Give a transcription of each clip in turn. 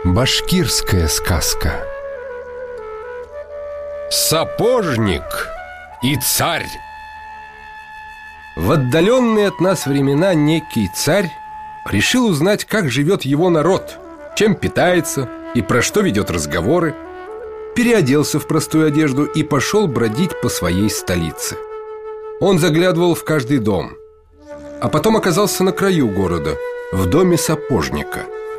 Башкирская сказка. Сапожник и царь. В отдаленные от нас времена некий царь решил узнать, как живет его народ, чем питается и про что ведет разговоры. Переоделся в простую одежду и пошел бродить по своей столице. Он заглядывал в каждый дом, а потом оказался на краю города, в доме сапожника.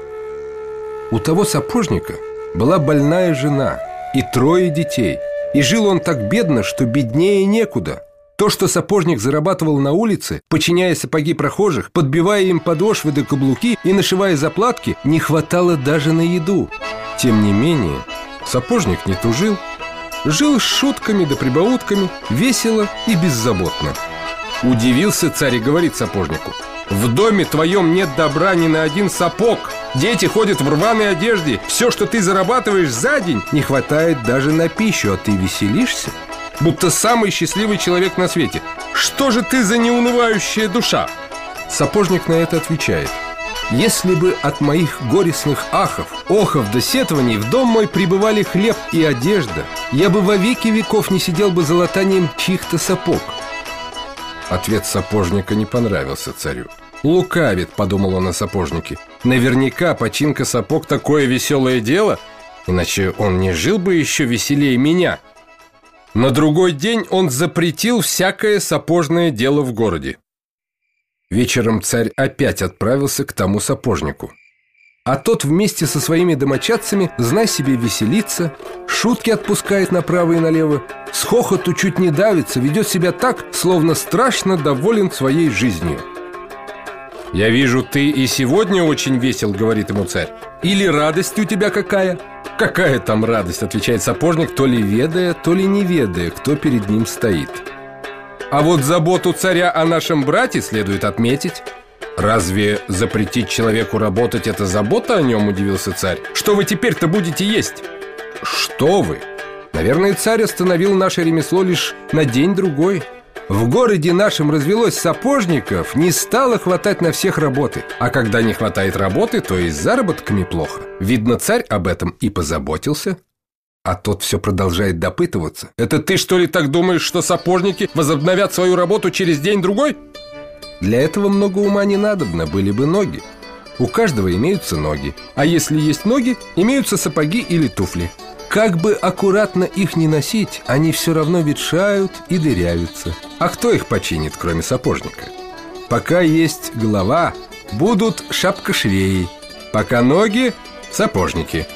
У того сапожника была больная жена и 3 детей, и жил он так бедно, что беднее некуда. То, что сапожник зарабатывал на улице, починяя сапоги прохожих, подбивая им подошвы да каблуки и нашивая заплатки, не хватало даже на еду. Тем не менее, сапожник не тужил, жил с шутками да прибаутками, весело и беззаботно. Удивился царь и говорит сапожнику: «В доме твоем нет добра ни на один сапог. Дети ходят в рваной одежде. Все, что ты зарабатываешь за день, не хватает даже на пищу, а ты веселишься, будто самый счастливый человек на свете. Что же ты за неунывающая душа?» Сапожник на это отвечает: «Если бы от моих горестных ахов, охов да сетований в дом мой прибывали хлеб и одежда, я бы во веки веков не сидел бы за латанием чьих-то сапог». Ответ сапожника не понравился царю. «Лукавит», — подумал он о сапожнике. «Наверняка починка сапог такое веселое дело, иначе он не жил бы еще веселее меня». На другой день он запретил всякое сапожное дело в городе. Вечером царь опять отправился к тому сапожнику. А тот вместе со своими домочадцами, знай себе, веселится, шутки отпускает направо и налево, с хохоту чуть не давится, ведет себя так, словно страшно доволен своей жизнью. «Я вижу, ты и сегодня очень весел», — говорит ему царь. «Или радость у тебя какая?» «Какая там радость?» — отвечает сапожник, то ли ведая, то ли не ведая, кто перед ним стоит. «А вот заботу царя о нашем брате следует отметить». «Разве запретить человеку работать — это забота о нем?» — удивился царь. «Что вы теперь-то будете есть?» «Что вы? Наверное, царь остановил наше ремесло лишь на день-другой. В городе нашем развелось сапожников, не стало хватать на всех работы. А когда не хватает работы, то и с заработками плохо. Видно, царь об этом и позаботился». А тот все продолжает допытываться: «Это ты, что ли, так думаешь, что сапожники возобновят свою работу через день-другой?» Для этого много ума не надобно, были бы ноги. У каждого имеются ноги, а если есть ноги, имеются сапоги или туфли. Как бы аккуратно их ни носить, они все равно ветшают и дырявятся. А кто их починит, кроме сапожника? Пока есть голова, будут шапкошвеи, пока ноги – сапожники.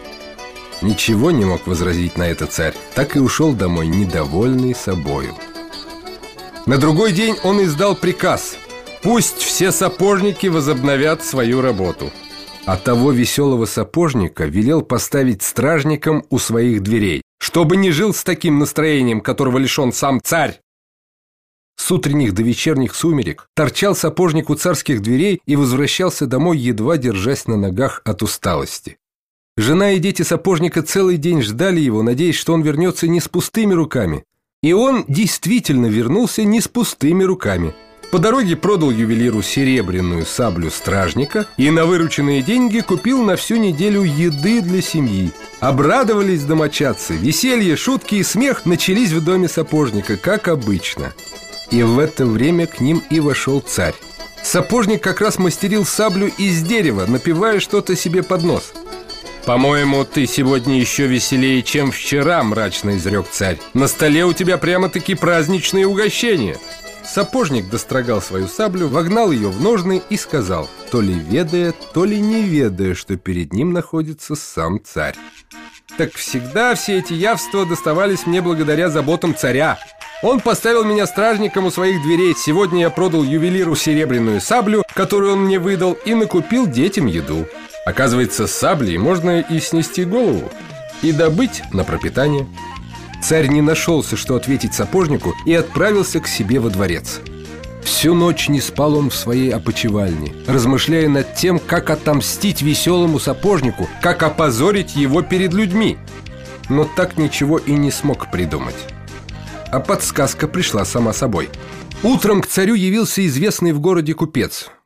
Ничего не мог возразить на это царь, так и ушел домой, недовольный собою. На другой день он издал приказ: пусть все сапожники возобновят свою работу. А того веселого сапожника велел поставить стражником у своих дверей, чтобы не жил с таким настроением, которого лишен сам царь. С утренних до вечерних сумерек торчал сапожник у царских дверей и возвращался домой, едва держась на ногах от усталости. Жена и дети сапожника целый день ждали его, надеясь, что он вернется не с пустыми руками. И он действительно вернулся не с пустыми руками. По дороге продал ювелиру серебряную саблю стражника и на вырученные деньги купил на всю неделю еды для семьи. Обрадовались домочадцы, веселье, шутки и смех начались в доме сапожника, как обычно. И в это время к ним и вошел царь. Сапожник как раз мастерил саблю из дерева, напевая что-то себе под нос. «По-моему, ты сегодня еще веселее, чем вчера», — мрачно изрек царь. «На столе у тебя прямо-таки праздничные угощения». Сапожник дострогал свою саблю, вогнал ее в ножны и сказал, то ли ведая, то ли не ведая, что перед ним находится сам царь: «Так всегда все эти явства доставались мне благодаря заботам царя. Он поставил меня стражником у своих дверей. Сегодня я продал ювелиру серебряную саблю, которую он мне выдал, и накупил детям еду. Оказывается, с саблей можно и снести голову, и добыть на пропитание». Царь не нашелся, что ответить сапожнику, и отправился к себе во дворец. Всю ночь не спал он в своей опочивальне, размышляя над тем, как отомстить веселому сапожнику, как опозорить его перед людьми. Но так ничего и не смог придумать. А подсказка пришла сама собой. Утром к царю явился известный в городе купец.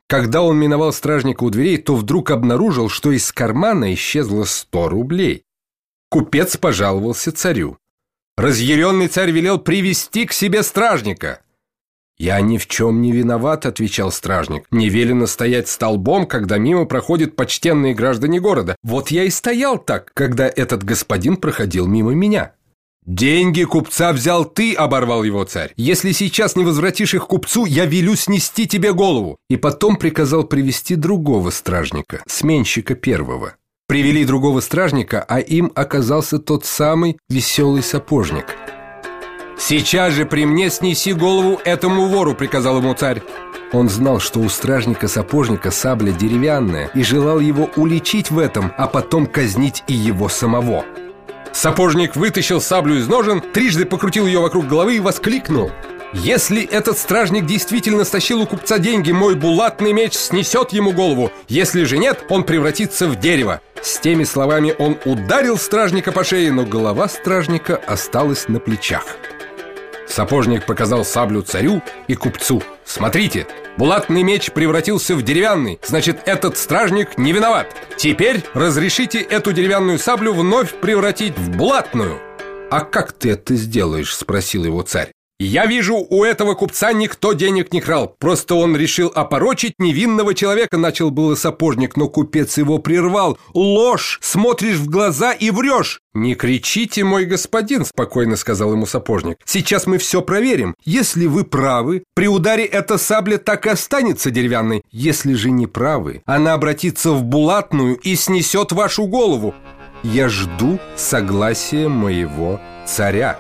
Когда он миновал стражника у дверей, то вдруг обнаружил, что из кармана исчезло 100 рублей. Купец пожаловался царю. Разъяренный царь велел привести к себе стражника. «Я ни в чем не виноват», — отвечал стражник. «Не велено стоять столбом, когда мимо проходят почтенные граждане города. Вот я и стоял так, когда этот господин проходил мимо меня». «Деньги купца взял ты», — оборвал его царь. «Если сейчас не возвратишь их купцу, я велю снести тебе голову». И потом приказал привести другого стражника, сменщика первого. Привели другого стражника, а им оказался тот самый веселый сапожник. «Сейчас же при мне снеси голову этому вору», — приказал ему царь. Он знал, что у стражника-сапожника сабля деревянная, и желал его уличить в этом, а потом казнить и его самого. Сапожник вытащил саблю из ножен, трижды покрутил ее вокруг головы и воскликнул: «Если этот стражник действительно стащил у купца деньги, мой булатный меч снесет ему голову. Если же нет, он превратится в дерево». С теми словами он ударил стражника по шее, но голова стражника осталась на плечах. Сапожник показал саблю царю и купцу. «Смотрите, булатный меч превратился в деревянный, значит, этот стражник не виноват. Теперь разрешите эту деревянную саблю вновь превратить в булатную». «А как ты это сделаешь?» — спросил его царь. «Я вижу, у этого купца никто денег не крал. Просто он решил опорочить невинного человека», — начал было сапожник, но купец его прервал. «Ложь! Смотришь в глаза и врешь!» «Не кричите, мой господин», — спокойно сказал ему сапожник. «Сейчас мы все проверим. Если вы правы, при ударе эта сабля так и останется деревянной. Если же не правы, она обратится в булатную и снесет вашу голову. Я жду согласия моего царя».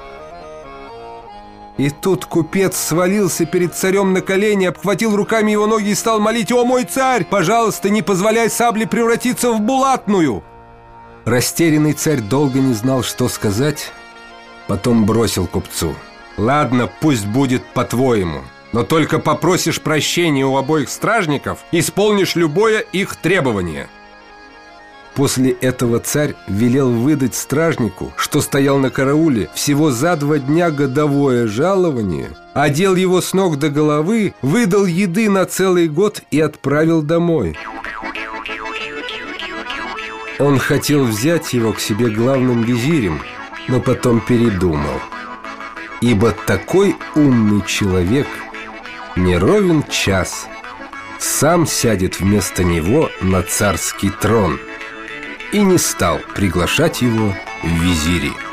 И тут купец свалился перед царем на колени, обхватил руками его ноги и стал молить: «О, мой царь, пожалуйста, не позволяй сабле превратиться в булатную!» Растерянный царь долго не знал, что сказать, потом бросил купцу: «Ладно, пусть будет по-твоему, но только попросишь прощения у обоих стражников, исполнишь любое их требование». После этого царь велел выдать стражнику, что стоял на карауле, всего за 2 дня годовое жалование, одел его с ног до головы, выдал еды на целый год и отправил домой. Он хотел взять его к себе главным визирем, но потом передумал, ибо такой умный человек не ровен час сам сядет вместо него на царский трон, и не стал приглашать его в визири.